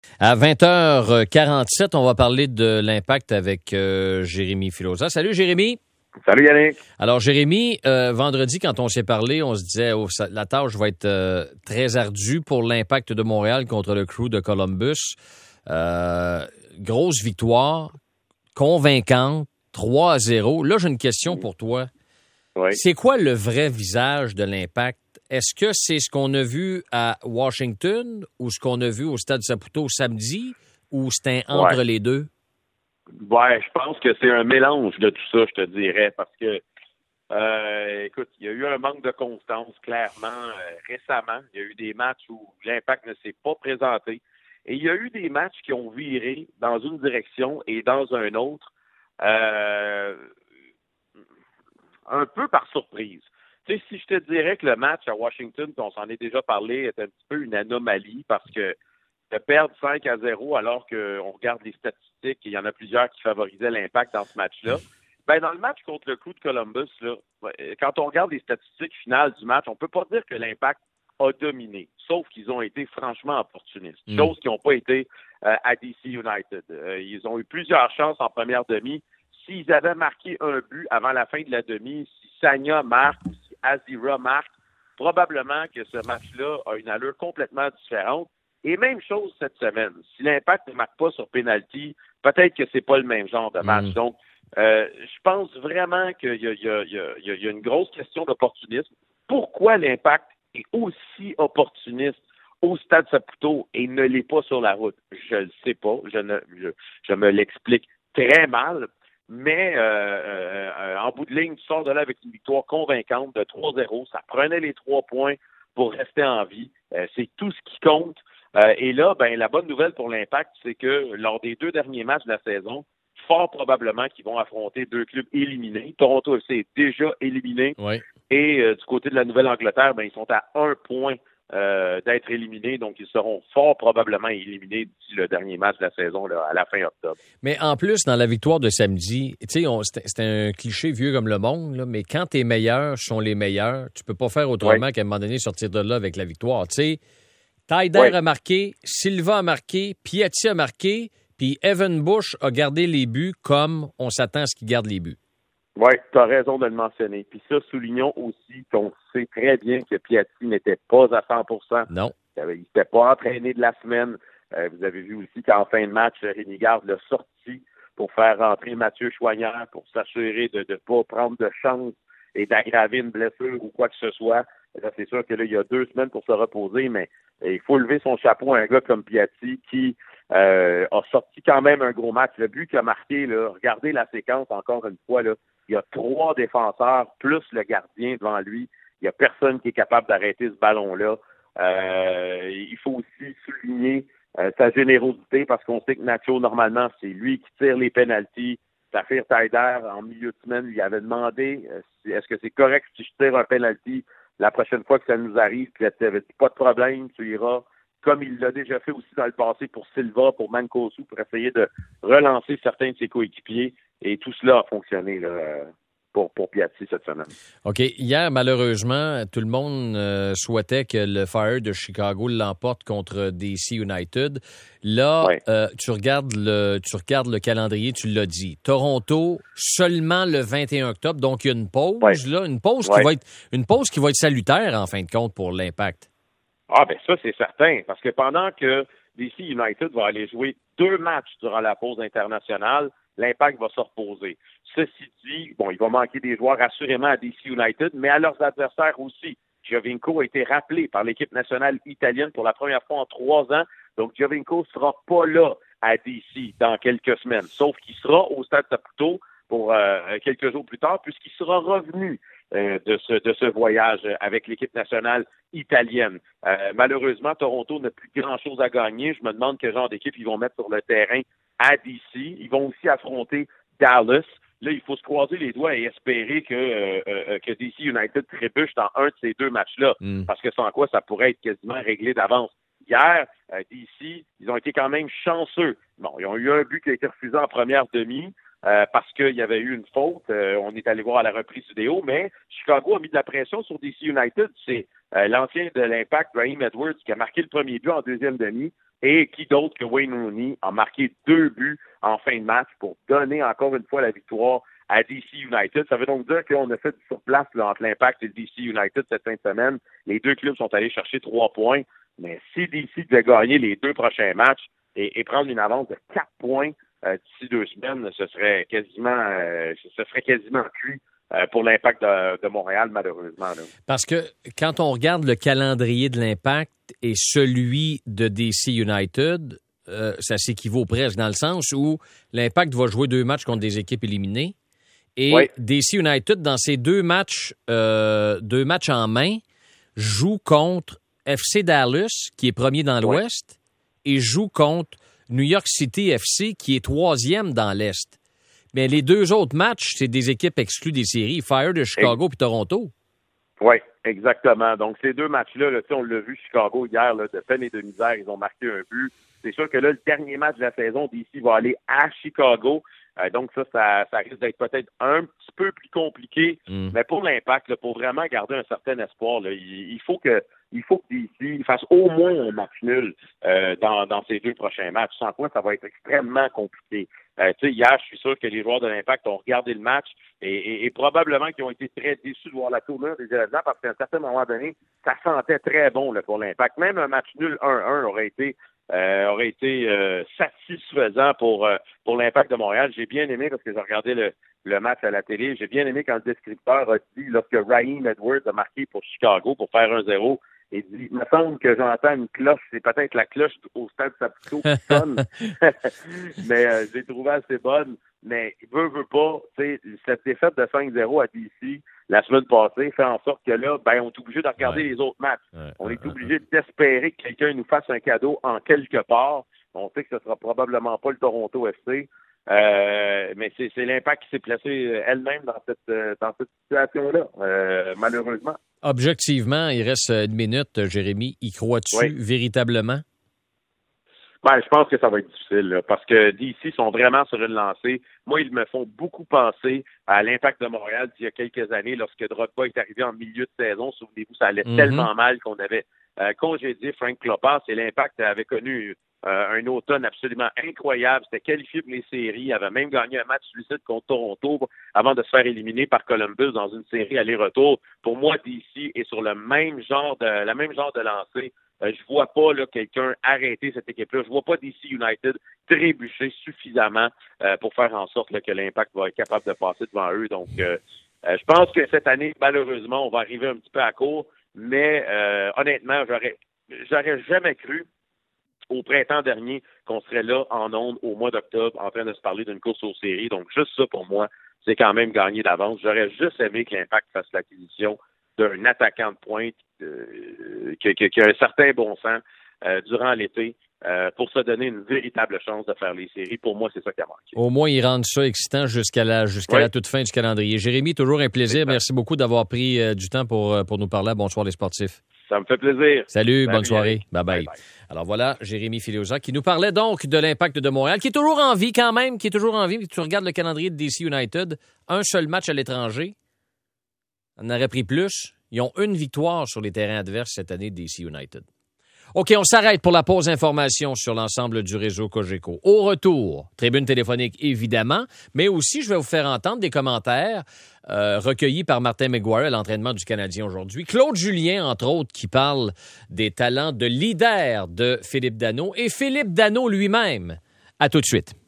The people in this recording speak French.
À 20h47, on va parler de l'impact avec Jérémy Filosa. Salut Jérémy. Salut Yannick. Alors Jérémy, vendredi quand on s'est parlé, on se disait la tâche va être très ardue pour l'impact de Montréal contre le Crew de Columbus. Grosse victoire, convaincante, 3-0. Là, j'ai une question pour toi. Oui. C'est quoi le vrai visage de l'impact? Est-ce que c'est ce qu'on a vu à Washington ou ce qu'on a vu au Stade Saputo samedi ou c'est entre les deux? Ouais, je pense que c'est un mélange de tout ça, je te dirais, parce que, écoute, il y a eu un manque de constance, clairement, récemment. Il y a eu des matchs où l'impact ne s'est pas présenté. Et il y a eu des matchs qui ont viré dans une direction et dans une autre, un peu par surprise. Tu sais, si je te dirais que le match à Washington, on s'en est déjà parlé, est un petit peu une anomalie parce que de perdre 5-0 alors qu'on regarde les statistiques, il y en a plusieurs qui favorisaient l'impact dans ce match-là. Ben, dans le match contre le Crew de Columbus, là, quand on regarde les statistiques finales du match, on peut pas dire que l'impact a dominé, sauf qu'ils ont été franchement opportunistes, chose qui n'ont pas été à DC United. Ils ont eu plusieurs chances en première demi. S'ils avaient marqué un but avant la fin de la demi, si Sagna marque ou si Azira marque, probablement que ce match-là a une allure complètement différente. Et même chose cette semaine. Si l'impact ne marque pas sur penalty, peut-être que c'est pas le même genre de match. Donc, je pense vraiment qu'il y a une grosse question d'opportunisme. Pourquoi l'impact est aussi opportuniste au Stade Saputo et ne l'est pas sur la route? Je ne le sais pas. Je me l'explique très mal. Mais en bout de ligne, tu sors de là avec une victoire convaincante de 3-0. Ça prenait les 3 points pour rester en vie. C'est tout ce qui compte. Et là, ben, la bonne nouvelle pour l'Impact, c'est que lors des 2 derniers matchs de la saison, fort probablement qu'ils vont affronter 2 clubs éliminés. Toronto FC est déjà éliminé. Oui. Et du côté de la Nouvelle-Angleterre, ben, ils sont à 1 point d'être éliminés. Donc, ils seront fort probablement éliminés d'ici le dernier match de la saison là, à la fin octobre. Mais en plus, dans la victoire de samedi, tu sais, c'était un cliché vieux comme le monde, là, mais quand tes meilleurs sont les meilleurs, tu peux pas faire autrement qu'à un moment donné sortir de là avec la victoire. Tu sais, Taider a marqué, Silva a marqué, Piatti a marqué, puis Evan Bush a gardé les buts comme on s'attend à ce qu'il garde les buts. Oui, tu as raison de le mentionner. Puis ça, soulignons aussi qu'on sait très bien que Piatti n'était pas à 100%. Non. Il n'était pas entraîné de la semaine. Vous avez vu aussi qu'en fin de match, Rémi Garde l'a sorti pour faire rentrer Mathieu Choignard pour s'assurer de ne pas prendre de chance et d'aggraver une blessure ou quoi que ce soit. Là, c'est sûr que là, il y a 2 semaines pour se reposer, mais il faut lever son chapeau à un gars comme Piatti qui a sorti quand même un gros match. Le but qu'il a marqué, là, regardez la séquence encore une fois, là, il y a 3 défenseurs plus le gardien devant lui. Il n'y a personne qui est capable d'arrêter ce ballon-là. Il faut aussi souligner sa générosité parce qu'on sait que Nacho, normalement, c'est lui qui tire les pénaltys. Safir Taider, en milieu de semaine, lui avait demandé est-ce que c'est correct si je tire un penalty la prochaine fois que ça nous arrive, puis elle avait dit pas de problème, tu iras, comme il l'a déjà fait aussi dans le passé pour Silva, pour Mancosu, pour essayer de relancer certains de ses coéquipiers. Et tout cela a fonctionné là, pour Piatti cette semaine. OK. Hier, malheureusement, tout le monde souhaitait que le Fire de Chicago l'emporte contre DC United. Là, tu regardes le calendrier, tu l'as dit. Toronto, seulement le 21 octobre. Donc, il y a une pause, là, une pause qui va être salutaire, en fin de compte, pour l'Impact. Ah, ben ça, c'est certain. Parce que pendant que DC United va aller jouer 2 matchs durant la pause internationale, l'Impact va se reposer. Ceci dit, bon, il va manquer des joueurs assurément à DC United, mais à leurs adversaires aussi. Giovinco a été rappelé par l'équipe nationale italienne pour la première fois en 3 ans. Donc, Giovinco ne sera pas là à DC dans quelques semaines, sauf qu'il sera au Stade Saputo pour quelques jours plus tard, puisqu'il sera revenu de ce voyage avec l'équipe nationale italienne. Malheureusement, Toronto n'a plus grand-chose à gagner. Je me demande quel genre d'équipe ils vont mettre sur le terrain à DC. Ils vont aussi affronter Dallas. Là, il faut se croiser les doigts et espérer que DC United trébuche dans un de ces 2 matchs-là, parce que sans quoi ça pourrait être quasiment réglé d'avance. Hier, DC, ils ont été quand même chanceux. Bon, ils ont eu un but qui a été refusé en première demi parce qu'il y avait eu une faute. On est allé voir à la reprise vidéo, mais Chicago a mis de la pression sur DC United. C'est l'ancien de l'Impact, Raheem Edwards, qui a marqué le premier but en deuxième demi. Et qui d'autre que Wayne Rooney a marqué 2 buts en fin de match pour donner encore une fois la victoire à DC United. Ça veut donc dire qu'on a fait du surplace là, entre l'Impact et DC United cette fin de semaine. Les deux clubs sont allés chercher 3 points. Mais si DC devait gagner les 2 prochains matchs et prendre une avance de 4 points d'ici 2 semaines, ce serait quasiment cuit pour l'Impact de Montréal, malheureusement. Là. Parce que quand on regarde le calendrier de l'Impact et celui de DC United, ça s'équivaut presque dans le sens où l'Impact va jouer 2 matchs contre des équipes éliminées. Et DC United, dans ces 2 matchs en main, joue contre FC Dallas, qui est premier dans l'Ouest, et joue contre New York City FC, qui est 3e dans l'Est. Mais les 2 autres matchs, c'est des équipes exclues des séries, Fire de Chicago puis Toronto. Oui, exactement. Donc, ces 2 matchs-là, là, on l'a vu, Chicago, hier, là, de peine et de misère, ils ont marqué un but. C'est sûr que là, le dernier match de la saison, DC va aller à Chicago. Donc, ça risque d'être peut-être un petit peu plus compliqué. Mais pour l'Impact, là, pour vraiment garder un certain espoir, là, il faut que DC fasse au moins un match nul dans ces 2 prochains matchs. Sans quoi, ça va être extrêmement compliqué. Hier, je suis sûr que les joueurs de l'Impact ont regardé le match et probablement qu'ils ont été très déçus de voir la tournure des événements parce qu'à un certain moment donné, ça sentait très bon là, pour l'Impact. Même un match nul 1-1 aurait été satisfaisant pour l'Impact de Montréal. J'ai bien aimé, parce que j'ai regardé le match à la télé, j'ai bien aimé quand le descripteur a dit, lorsque Raheem Edwards a marqué pour Chicago pour faire 1-0, il dit, il me semble que j'entends une cloche, c'est peut-être la cloche au stade Saputo qui sonne, mais j'ai trouvé assez bonne. Mais veut pas, cette défaite de 5-0 à DC la semaine passée fait en sorte que là, on est obligé de regarder les autres matchs. On est obligé d'espérer que quelqu'un nous fasse un cadeau en quelque part. On sait que ce sera probablement pas le Toronto FC. Mais c'est l'Impact qui s'est placé elle-même dans cette situation-là, malheureusement. Objectivement, il reste 1 minute, Jérémy. Y crois-tu véritablement? Je pense que ça va être difficile, là, parce que DC sont vraiment sur une lancée. Moi, ils me font beaucoup penser à l'Impact de Montréal d'il y a quelques années, lorsque Drogba est arrivé en milieu de saison. Souvenez-vous, ça allait tellement mal qu'on avait congédié Frank Klopas et l'Impact avait connu un automne absolument incroyable. C'était qualifié pour les séries, avait même gagné un match suicide contre Toronto avant de se faire éliminer par Columbus dans une série aller-retour. Pour moi, DC est sur la même genre de lancée. Je vois pas là quelqu'un arrêter cette équipe-là. Je vois pas DC United trébucher suffisamment pour faire en sorte là, que l'Impact va être capable de passer devant eux. Donc, je pense que cette année, malheureusement, on va arriver un petit peu à court. Mais honnêtement, j'aurais jamais cru au printemps dernier qu'on serait là en ondes au mois d'octobre en train de se parler d'une course aux séries. Donc, juste ça pour moi, c'est quand même gagné d'avance. J'aurais juste aimé que l'Impact fasse l'acquisition d'un attaquant de pointe qui a un certain bon sens durant l'été pour se donner une véritable chance de faire les séries. Pour moi, c'est ça qui a manqué. Au moins, ils rendent ça excitant jusqu'à la toute fin du calendrier. Jérémy, toujours un plaisir. Merci beaucoup d'avoir pris du temps pour nous parler. Bonsoir les sportifs. Ça me fait plaisir. Salut, bonne soirée. Bye-bye. Alors voilà, Jérémy Filosa qui nous parlait donc de l'Impact de Montréal, qui est toujours en vie quand même, Tu regardes le calendrier de DC United, un seul match à l'étranger. On aurait pris plus. Ils ont 1 victoire sur les terrains adverses cette année, DC United. OK, on s'arrête pour la pause information sur l'ensemble du réseau Cogeco. Au retour, tribune téléphonique, évidemment, mais aussi, je vais vous faire entendre des commentaires recueillis par Martin McGuire à l'entraînement du Canadien aujourd'hui. Claude Julien, entre autres, qui parle des talents de leader de Philippe Danault et Philippe Danault lui-même. À tout de suite.